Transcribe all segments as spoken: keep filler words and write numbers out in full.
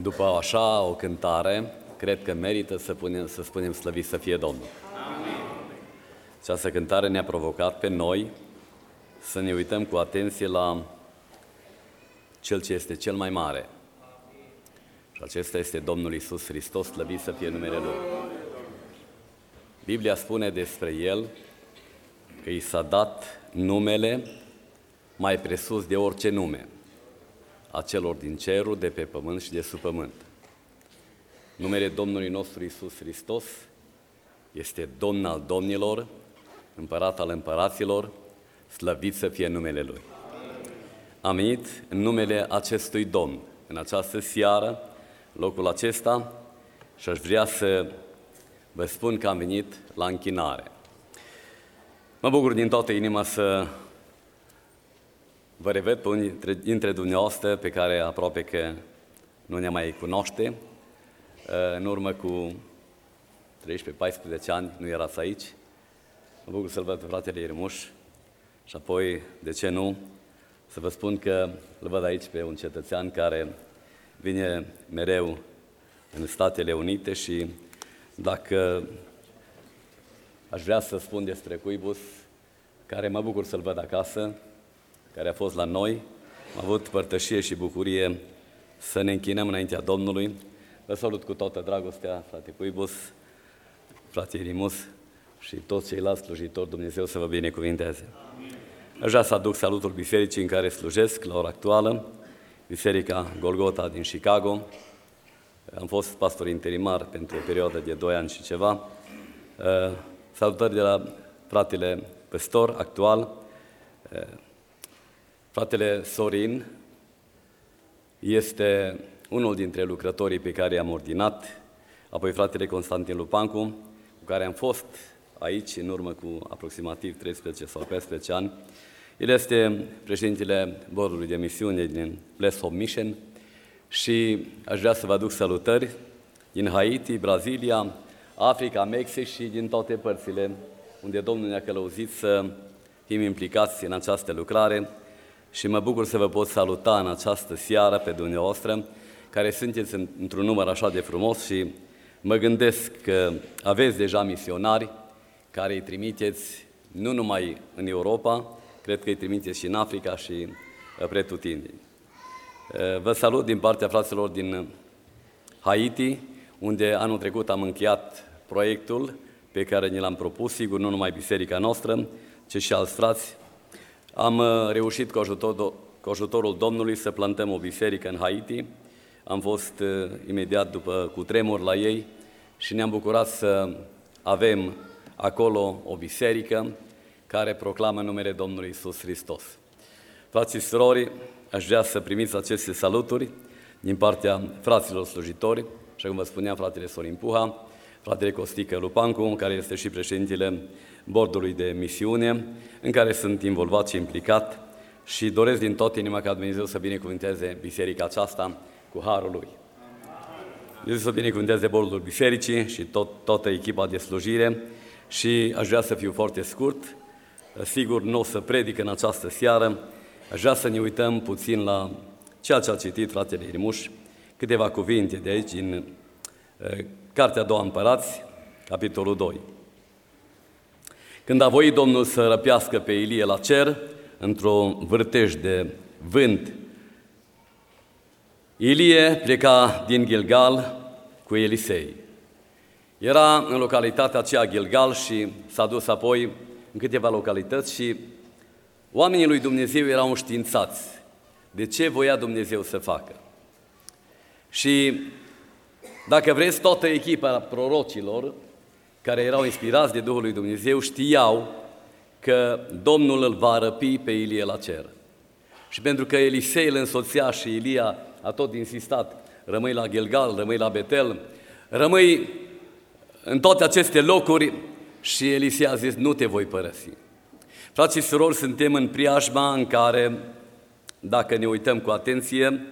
După așa o cântare, cred că merită să, punem, să spunem slăvit să fie Domnul. Amin. Această cântare ne-a provocat pe noi să ne uităm cu atenție la Cel ce este cel mai mare. Și acesta este Domnul Iisus Hristos, slăvit să fie numele Lui. Biblia spune despre El că i s-a dat numele mai presus de orice nume, a celor din cerul, de pe pământ și de sub pământ. Numele Domnului nostru Iisus Hristos este Domn al domnilor, Împărat al împăraților, slăvit să fie numele Lui. Am venit în numele acestui Domn, în această seară, locul acesta, și aș vrea să vă spun că am venit la închinare. Mă bucur din toată inima să vă revăd pe unii dintre dumneavoastră pe care aproape că nu ne mai cunoaște. În urmă cu treisprezece paisprezece ani nu erați aici. Mă bucur să-l văd pe fratele Iermuș și apoi, de ce nu, să vă spun că îl văd aici pe un cetățean care vine mereu în Statele Unite și dacă aș vrea să spun despre Cuibus, care mă bucur să-l văd acasă, care a fost la noi, am avut părtășie și bucurie să ne închinăm înaintea Domnului. Vă salut cu toată dragostea, frate Cuibus, frate Irimus și toți ceilalți slujitori, Dumnezeu să vă binecuvinteze. Aș vrea să aduc salutul bisericii în care slujesc la ora actuală, Biserica Golgota din Chicago. Am fost pastor interimar pentru o perioadă de doi ani și ceva. Salutări de la fratele păstor actual, fratele Sorin, este unul dintre lucrătorii pe care i-am ordinat, apoi fratele Constantin Lupancu, cu care am fost aici în urmă cu aproximativ treisprezece sau paisprezece ani. El este președintele bordului de misiune din Bless Hope Mission și aș vrea să vă aduc salutări din Haiti, Brazilia, Africa, Mexic și din toate părțile unde Domnul ne-a călăuzit să fim implicați în această lucrare și mă bucur să vă pot saluta în această seară pe dumneavoastră, care sunteți într-un număr așa de frumos și mă gândesc că aveți deja misionari care îi trimiteți nu numai în Europa, cred că îi trimiteți și în Africa și pretutindeni. Vă salut din partea fraților din Haiti, unde anul trecut am încheiat proiectul pe care ne l-am propus, sigur nu numai biserica noastră, ci și alți frați. Am reușit cu, ajutor, cu ajutorul Domnului să plantăm o biserică în Haiti. Am fost uh, imediat după cutremur la ei și ne-am bucurat să avem acolo o biserică care proclamă numele Domnului Iisus Hristos. Frații și surori, aș vrea să primiți aceste saluturi din partea fraților slujitori, așa cum vă spuneam, fratele Sorin Puha, fratele Costică Lupancu, care este și președintele bordului de misiune, în care sunt involvat și implicat și doresc din tot inima ca Dumnezeu să binecuvânteze biserica aceasta cu harul Lui. Dumnezeu să binecuvânteze bordul bisericii și tot, toată echipa de slujire și aș vrea să fiu foarte scurt, sigur nu o să predic în această seară, aș vrea să ne uităm puțin la ceea ce a citit fratele Irimuș, câteva cuvinte de aici, din Cartea a doua Împărați, capitolul doi. Când a voit Domnul să răpească pe Ilie la cer, într-un vârtej de vânt, Ilie pleca din Gilgal cu Elisei. Era în localitatea aceea Gilgal și s-a dus apoi în câteva localități și oamenii lui Dumnezeu erau înștiințați de ce voia Dumnezeu să facă. Și dacă vreți, toată echipa prorocilor care erau inspirați de Duhul lui Dumnezeu știau că Domnul îl va răpi pe Ilie la cer. Și pentru că Elisei îl însoțea și Ilia a tot insistat, rămâi la Gilgal, rămâi la Betel, rămâi în toate aceste locuri și Elisei a zis, nu te voi părăsi. Frații și surori, suntem în preajma în care, dacă ne uităm cu atenție,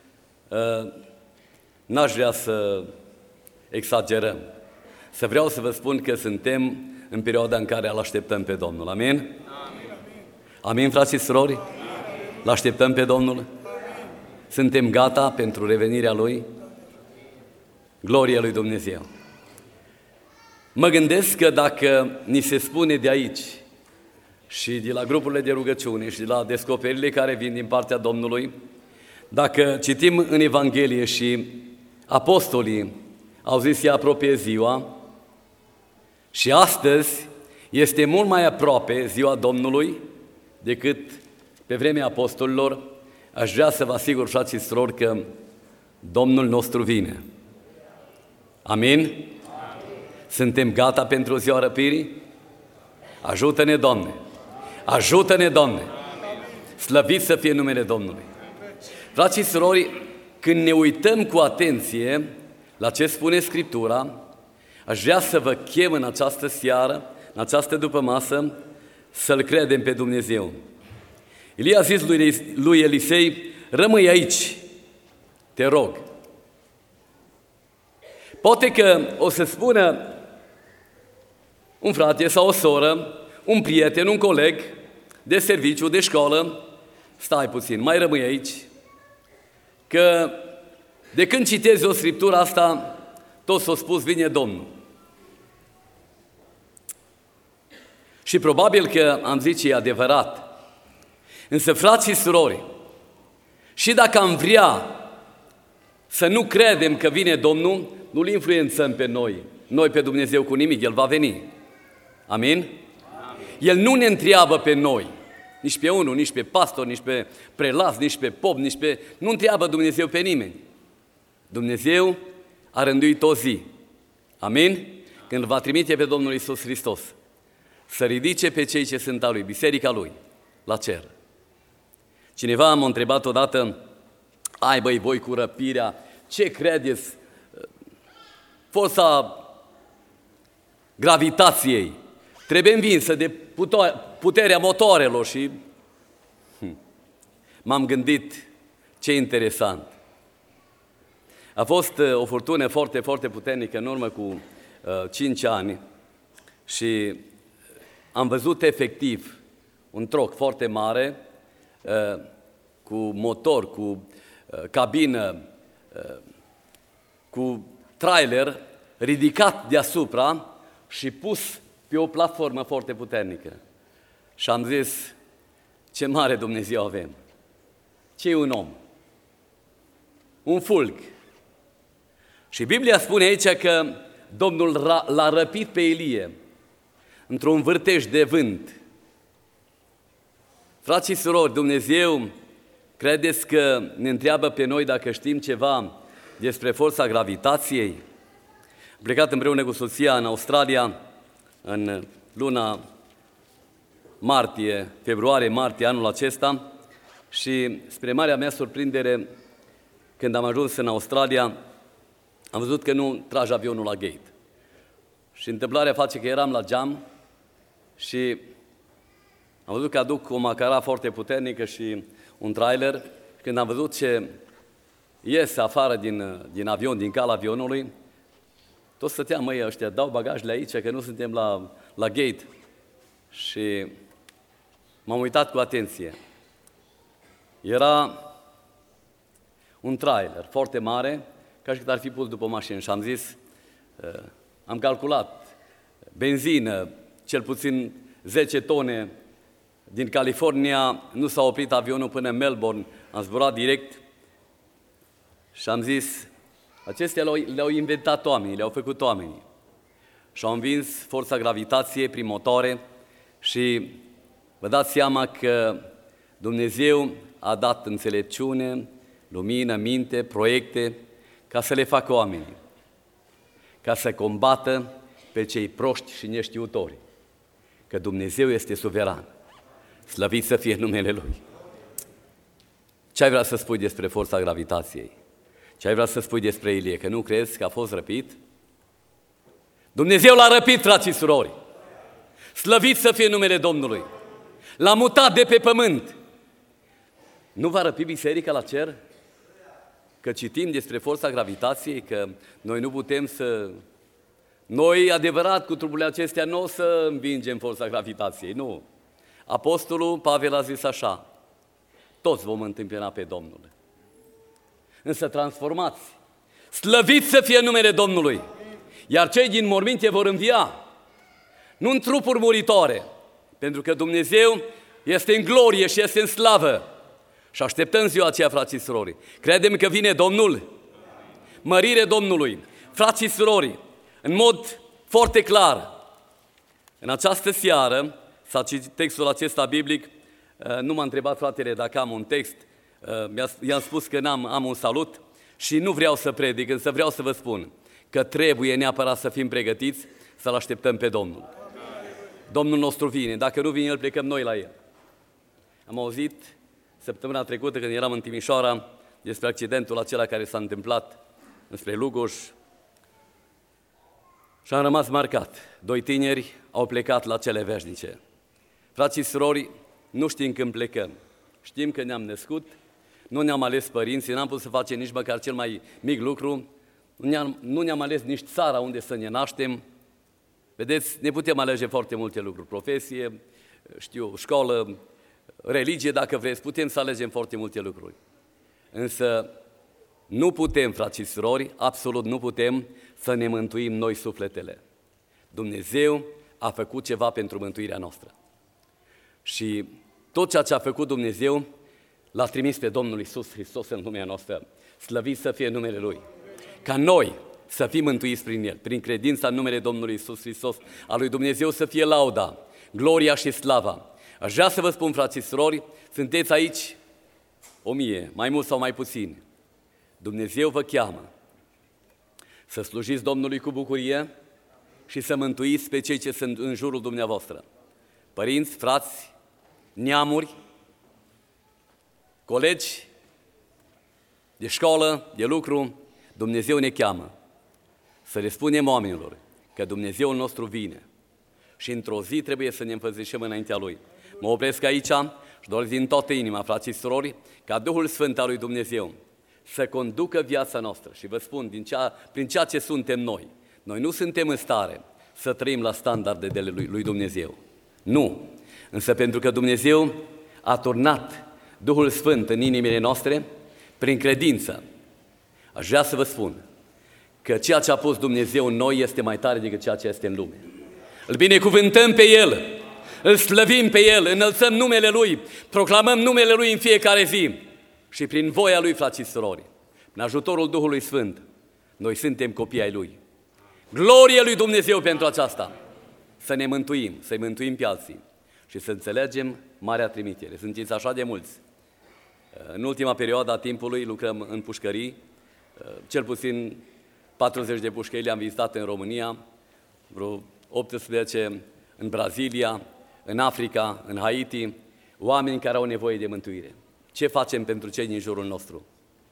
n-aș vrea să exagerăm. Să vreau să vă spun că suntem în perioada în care îl așteptăm pe Domnul. Amin? Amin, Amin frații și surori? Îl așteptăm pe Domnul? Suntem gata pentru revenirea Lui? Gloria lui Dumnezeu! Mă gândesc că dacă ni se spune de aici și de la grupurile de rugăciune și de la descoperirile care vin din partea Domnului, dacă citim în Evanghelie și apostolii au zis se apropie ziua și astăzi este mult mai aproape ziua Domnului decât pe vremea apostolilor, aș vrea să vă asigur, frați și surori, că Domnul nostru vine. Amin? Amin. Suntem gata pentru ziua răpirii? Ajută-ne, Doamne! Ajută-ne, Doamne! Slăvit să fie numele Domnului! Frați și surori, când ne uităm cu atenție la ce spune Scriptura, aș vrea să vă chem în această seară, în această dupămasă, să-L credem pe Dumnezeu. Ilie a zis lui, lui Elisei, rămâi aici, te rog. Poate că o să spună un frate sau o soră, un prieten, un coleg de serviciu, de școală, stai puțin, mai rămâi aici, că de când citezi o scriptură asta, toți s-au spus, vine Domnul. Și probabil că am zice e adevărat. Însă, frați și surori, și dacă am vrea să nu credem că vine Domnul, nu-L influențăm pe noi, noi pe Dumnezeu cu nimic, El va veni. Amin? Amin? El nu ne întreabă pe noi, nici pe unul, nici pe pastor, nici pe prelas, nici pe pop, nici pe... Nu întreabă Dumnezeu pe nimeni. Dumnezeu a rânduit o zi. Amin? Când va trimite pe Domnul Iisus Hristos să ridice pe cei ce sunt a Lui, biserica Lui, la cer. Cineva m-a întrebat odată, ai băi, voi cu răpirea, ce credeți? Forța gravitației trebuie învinsă de puterea motoarelor și hm. m-am gândit ce interesant. A fost o furtună foarte, foarte puternică în urmă cu uh, cinci ani și am văzut efectiv un troc foarte mare uh, cu motor, cu uh, cabină, uh, cu trailer ridicat deasupra și pus pe o platformă foarte puternică. Și am zis, ce mare Dumnezeu avem! Ce e un om? Un fulg. Și Biblia spune aici că Domnul l-a răpit pe Ilie într-un vârtej de vânt. Frați și surori, Dumnezeu, credeți că ne întreabă pe noi dacă știm ceva despre forța gravitației? Am plecat împreună cu soția în Australia în luna martie, februarie-martie anul acesta și spre marea mea surprindere, când am ajuns în Australia, am văzut că nu trage avionul la gate. Și întâmplarea face că eram la geam și am văzut că aduc o macara foarte puternică și un trailer. Când am văzut ce iese afară din, din avion, din calea avionului, toți stăteam, măi, ăștia dau bagajele aici, că nu suntem la, la gate. Și m-am uitat cu atenție. Era un trailer foarte mare, ca și cât ar fi pus după o mașină. Și am zis, uh, am calculat, benzină, cel puțin zece tone, din California, nu s-a oprit avionul până în Melbourne, am zburat direct și am zis, acestea le-au, le-au inventat oamenii, le-au făcut oamenii. Și au învins forța gravitației prin motoare și vă dați seama că Dumnezeu a dat înțelepciune, lumină, minte, proiecte, ca să le facă oamenii, ca să combată pe cei proști și neștiutori, că Dumnezeu este suveran. Slăvit să fie numele Lui. Ce ai vrea să spui despre forța gravitației? Ce ai vrea să spui despre Ilie? Că nu crezi că a fost răpit? Dumnezeu l-a răpit, frați și surori. Slăvit să fie numele Domnului. L-a mutat de pe pământ. Nu va răpi biserica la cer? Că citim despre forța gravitației, că noi nu putem să... Noi, adevărat, cu trupurile acestea nu o să învingem forța gravitației, nu. Apostolul Pavel a zis așa, toți vom întâmpina pe Domnul. Însă transformați, Slăvit să fie numele Domnului! Iar cei din morminte vor învia, nu în trupuri muritoare, pentru că Dumnezeu este în glorie și este în slavă. Și așteptăm ziua aceea, frații și surori. Credem că vine Domnul? Mărire Domnului! Frații și surori, în mod foarte clar, în această seară, s-a citit textul acesta biblic, nu m-a întrebat fratele dacă am un text, i-am spus că n-am, am un salut și nu vreau să predic, însă vreau să vă spun că trebuie neapărat să fim pregătiți să-L așteptăm pe Domnul. Domnul nostru vine, dacă nu vine El, plecăm noi la El. Am auzit săptămâna trecută când eram în Timișoara despre accidentul acela care s-a întâmplat înspre Lugoș și am rămas marcat. Doi tineri au plecat la cele veșnice. Frații și surori, nu știm când plecăm. Știm că ne-am născut, nu ne-am ales părinții, n-am putut să facem nici măcar cel mai mic lucru, nu ne-am, nu ne-am ales nici țara unde să ne naștem. Vedeți, ne putem alege foarte multe lucruri, profesie, știu, școală, religie, dacă vreți, putem să alegem foarte multe lucruri. Însă nu putem, frații și surori, absolut nu putem să ne mântuim noi sufletele. Dumnezeu a făcut ceva pentru mântuirea noastră. Și tot ceea ce a făcut Dumnezeu l-a trimis pe Domnul Iisus Hristos în lumea noastră. Slăvit să fie numele Lui. Ca noi să fim mântuiți prin El, prin credința în numele Domnului Iisus Hristos, a lui Dumnezeu să fie lauda, gloria și slava. Aș vrea să vă spun, frații și surori, sunteți aici o mie, mai mult sau mai puțin. Dumnezeu vă cheamă să slujiți Domnului cu bucurie și să mântuiți pe cei ce sunt în jurul dumneavoastră. Părinți, frați, neamuri, colegi de școală, de lucru, Dumnezeu ne cheamă să le spunem oamenilor că Dumnezeul nostru vine și într-o zi trebuie să ne înfățișăm înaintea Lui. Mă opresc aici și doresc din toată inima, frații și surori, ca Duhul Sfânt al lui Dumnezeu să conducă viața noastră. Și vă spun, din cea, prin ceea ce suntem noi, noi nu suntem în stare să trăim la standardele lui, lui Dumnezeu. Nu. Însă pentru că Dumnezeu a turnat Duhul Sfânt în inimile noastre, prin credință, aș vrea să vă spun că ceea ce a pus Dumnezeu în noi este mai tare decât ceea ce este în lume. Îl binecuvântăm pe El, îl slăvim pe El, înălțăm numele Lui, proclamăm numele Lui în fiecare zi și prin voia Lui, frații și surori, în ajutorul Duhului Sfânt, noi suntem copii ai Lui. Glorie Lui Dumnezeu pentru aceasta! Să ne mântuim, să-i mântuim pe alții și să înțelegem marea trimitere. Sunteți așa de mulți. În ultima perioadă a timpului lucrăm în pușcării, cel puțin patruzeci de pușcării le-am vizitat în România, vreo optsprezece în Brazilia, în Africa, în Haiti, oameni care au nevoie de mântuire. Ce facem pentru cei din jurul nostru?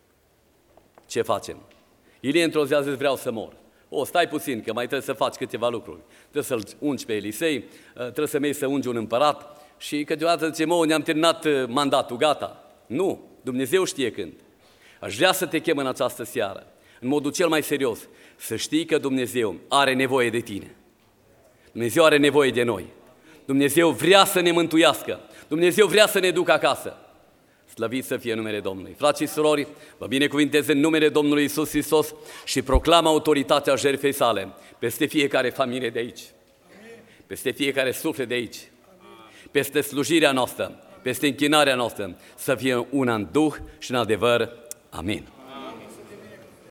Ce facem? Ilie într-o zi a zis, vreau să mor. O, stai puțin, că mai trebuie să faci câteva lucruri. Trebuie să-l ungi pe Elisei, trebuie să mergi să ungi un împărat și câteodată zice, mă, ne-am terminat mandatul, gata. Nu, Dumnezeu știe când. Aș vrea să te chem în această seară, în modul cel mai serios, să știi că Dumnezeu are nevoie de tine. Dumnezeu are nevoie de noi. Dumnezeu vrea să ne mântuiască. Dumnezeu vrea să ne ducă acasă. Slăvit să fie numele Domnului. Frații și surori, vă binecuvintez în numele Domnului Iisus Hristos și proclam autoritatea jertfei sale peste fiecare familie de aici, peste fiecare suflet de aici, peste slujirea noastră, peste închinarea noastră, să fie una în duh și în adevăr. Amin.